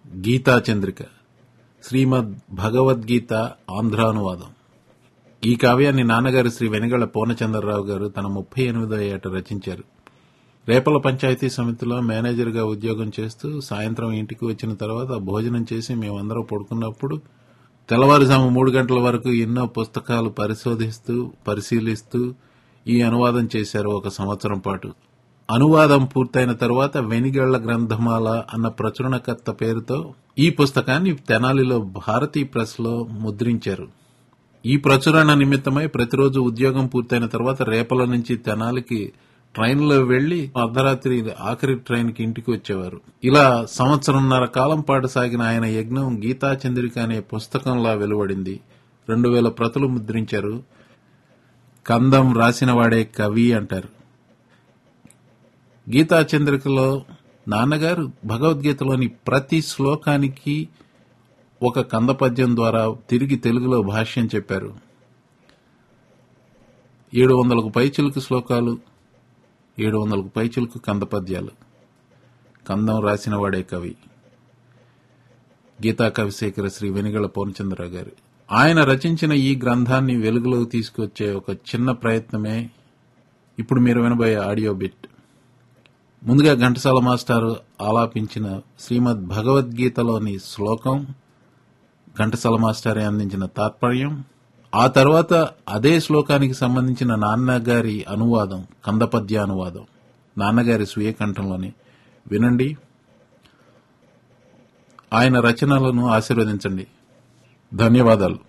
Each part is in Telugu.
గీతా చంద్రిక శ్రీమద్ భగవద్గీత ఆంధ్రానువాదం. ఈ కావ్యాన్ని నాన్నగారు శ్రీ వెనిగళ్ల పూర్ణచంద్రరావు గారు తన 38వ ఏట రచించారు. రేపల పంచాయతీ సమితిలో మేనేజర్గా ఉద్యోగం చేస్తూ సాయంత్రం ఇంటికి వచ్చిన తర్వాత భోజనం చేసి మేమందరం పడుకున్నప్పుడు తెల్లవారుజాము 3 గంటల వరకు ఎన్నో పుస్తకాలు పరిశీలిస్తూ ఈ అనువాదం చేశారు 1 సంవత్సరం పాటు. అనువాదం పూర్తయిన తర్వాత వెనిగళ్ల గ్రంథమాల అన్న ప్రచురణకర్త పేరుతో ఈ పుస్తకాన్ని తెనాలిలో భారతీ ప్రెస్ లో ముద్రించారు. ఈ ప్రచురణ నిమిత్తమై ప్రతిరోజు ఉద్యోగం పూర్తయిన తర్వాత రేపల నుంచి తెనాలికి ట్రైన్లో వెళ్లి అర్ధరాత్రి ఆఖరి ట్రైన్కి ఇంటికి వచ్చేవారు. ఇలా 1.5 సంవత్సరం కాలం పాటు సాగిన ఆయన యజ్ఞం గీతా చంద్రిక అనే పుస్తకంలా వెలువడింది. 2000 ప్రతులు ముద్రించారు. కందం రాసినవాడే కవి అంటారు. గీతా చంద్రికలో నాన్నగారు భగవద్గీతలోని ప్రతి శ్లోకానికి ఒక కందపద్యం ద్వారా తిరిగి తెలుగులో భాష్యం చెప్పారు. 700కు పైచిలుకు శ్లోకాలు, 700కు పైచిలుకు కందపద్యాలు. కందం రాసినవాడే కవి. గీతా కవిశేఖర శ్రీ వెనిగళ్ల పూర్ణచంద్రరావు గారు. ఆయన రచించిన ఈ గ్రంథాన్ని వెలుగులోకి తీసుకొచ్చే ఒక చిన్న ప్రయత్నమే ఇప్పుడు మీరు వినబోయే ఆడియో బిట్. ముందుగా ఘంటసాల మాస్టారు ఆలాపించిన శ్రీమద్ భగవద్గీతలోని శ్లోకం, ఘంటసాల మాస్టారే అందించిన తాత్పర్యం, ఆ తర్వాత అదే శ్లోకానికి సంబంధించిన నాన్నగారి అనువాదం, కందపద్యానువాదం, నాన్నగారి స్వీయ కంఠంలోనే వినండి. ఆయన రచనలను ఆశీర్వదించండి. ధన్యవాదాలు.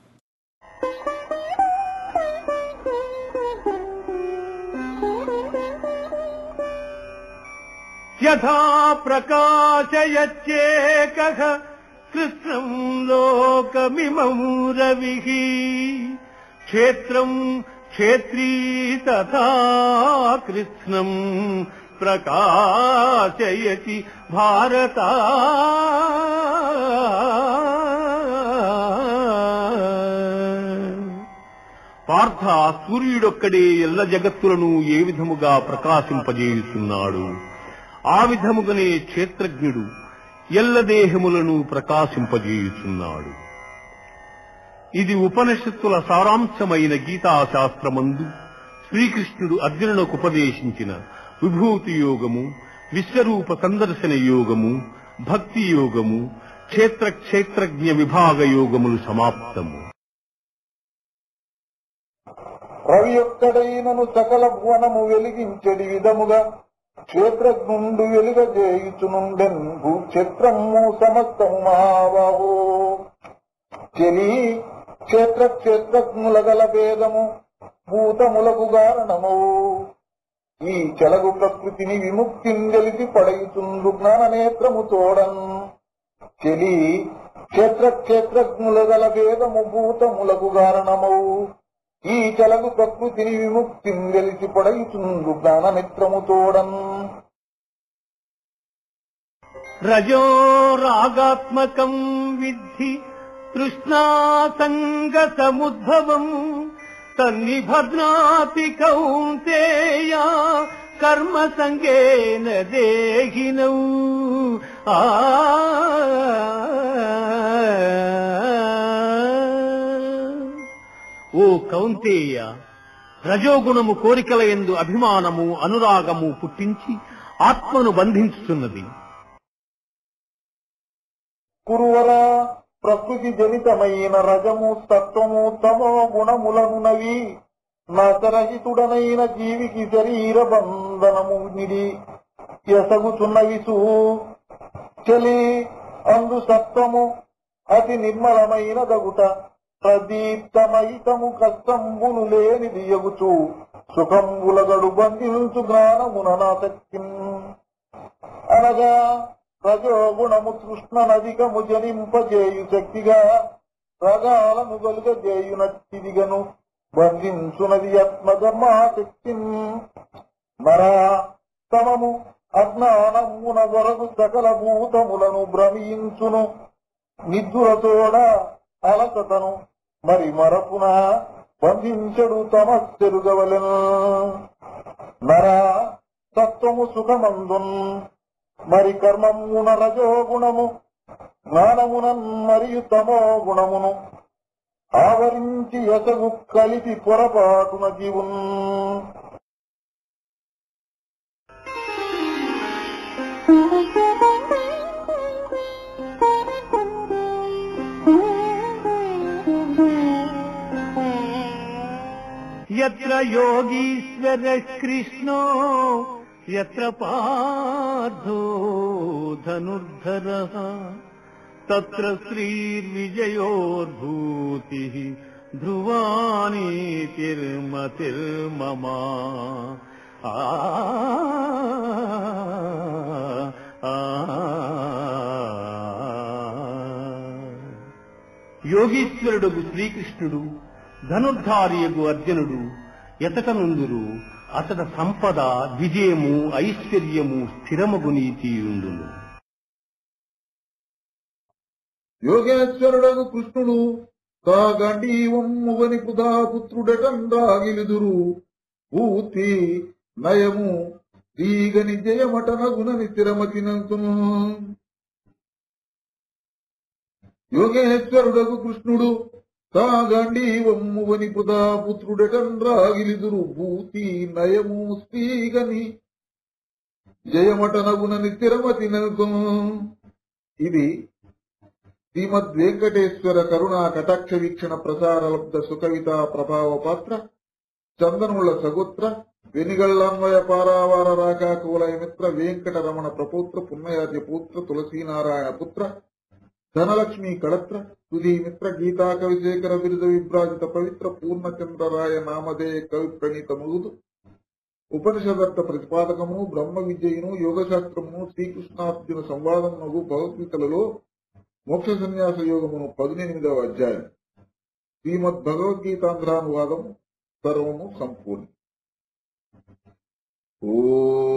యథా ప్రకాశయచ్చేకః కృత్స్నం లోకమిమం రవిః క్షేత్రం క్షేత్రీ తథా కృత్స్నం ప్రకాశయతి భారత. పార్థ, సూర్యుడొక్కడే ఎల్ల జగత్తులను ఏ విధముగా ప్రకాశింపజేయుతున్నాడు, ఆ విధముగానే క్షేత్రజ్ఞుడు ఎల్ల దేహములను ప్రకాశింపజేయుచున్నాడు. ఇది ఉపనిషత్తుల సారాంశమైన గీతాశాస్త్రమందు శ్రీకృష్ణుడు అర్జునునకు ఉపదేశించిన విభూతి యోగము, విశ్వరూప సందర్శన యోగము, భక్తి యోగము, క్షేత్రజ్ఞ విభాగ యోగములు సమాప్తము. రవి ఒక్కడైనను సకల భువనము వెలిగించెడి విధముగా క్షేత్రజ్ఞుండు వెలుగజేయుచునుండెన్ భూక్షేత్రము సమస్తము మహాబాహో. చెలి క్షేత్రజ్ఞుల గల భేదము భూతములకు కారణము. ఈ చెలగు ప్రకృతిని విముక్తిని గెలిచి పడయుచుండు జ్ఞాన నేత్రము తోడన్. చెలి క్షేత్రజ్ఞుల గల భేదము భూతములకు కారణము. ఈ చలగు ప్రకృతిని విముక్తిని గెలిచి పడయుచుండు జ్ఞానమిత్రము తోడన్. రజో రాగాత్మకం విద్ధి తృష్ణాసంగ సముద్భవం తన్నిభద్నాతి కౌంతేయ కర్మ సంగేన దేహినౌ. ఓ కౌంతేయ, రజోగుణము కోరికల యందు అభిమానము అనురాగము పుట్టించి ఆత్మను బంధించుతున్నది. కురువరా, ప్రకృతి జనితమైన రజము తత్వము తమో గుణములనునవి నాశరహితుడనైన జీవికి శరీర బంధనము నిడి ఎసగుచున్నవిసు. చలి అందు సత్వము అతి నిర్మలమైన దగుట ప్రదీప్తమైతము కష్టంబును లేనిది ఎగుచు సుఖంబులగడు బంధించు జ్ఞానముననాసక్తిం. అనగా రజోగుణము తృష్ణనధికము జనింపజేయు శక్తిగా రగాలను గలుగజేయునట్టిదిగను బంధించునది ఆత్మధర్మాసక్తిం. మరా తమము అజ్ఞానమున వరకు సకల భూతములను భ్రమించును. నిద్దురతోడ అలసతను మరి మరపున బంధించడు తమస్సెరుగవలెను. నరా తత్వము సుఖమందున్ మరి కర్మమున రజోగుణము జ్ఞానమునన్ మరియు తమో గుణమును ఆవరించి ఎసగు కలిపి పొరపాటున జీవున్. యత్ర యోగీశ్వర కృష్ణో యత్ర పార్థో ధనుర్ధరః తత్ర శ్రీర్విజయోర్భూతిః ధ్రువానీతిర్మతిర్మమ. ఆ యోగీశ్వరుడు శ్రీకృష్ణుడు, ధనుర్ధారియగు అర్జునుడు ఎతకనుందురు అతడ సంపద, విజయము, ఐశ్వర్యము, స్థిరమగు నీతియుండును. యోగేశ్వరుడగు కృష్ణుడు తాగండీవమ్మువని పుధాపుత్రుడటంద్రాగిలిదురు పూర్తి నయము దీగని జయమటనగునని స్థిరమతినంతును. యోగేశ్వరుడగు కృష్ణుడు తాగండీవమ్మువని పుధాపుత్రుడటంద్రాగిలిదురు భూతి నయము శ్రీగని జయమటనగునని స్థిరమతినంతును. ఇది శ్రీమద్ వెంకటేశ్వర కరుణా కటాక్ష వీక్షణ ప్రసారలబ్ధ సుకవితా ప్రభావ పాత్ర చందనుల సగోత్ర వెనిగళ్లన్వయ పారావార రాకాకువలయ మిత్ర వెంకటరమణ ప్రపౌత్ర పుణ్యయాద్య పుత్ర తులసీనారాయణ పుత్ర ధనలక్ష్మీ కళత్ర సుధీమిత్ర గీతా కవిశేఖర బిరుద విభ్రాజిత పవిత్ర పూర్ణచంద్రరాయ నామధేయ కవి ప్రణీత ముగుదు ఉపనిషదర్థ ప్రతిపాదకమును బ్రహ్మ విద్యయును యోగశాస్త్రమును శ్రీకృష్ణార్జున సంవాదమునకు భగవద్గీతలలో మోక్ష సన్యాస యోగమును 18వ అధ్యాయం శ్రీమద్ భగవద్గీతాంధ్రానువాదం సర్వము సంపూర్ణ. ఓ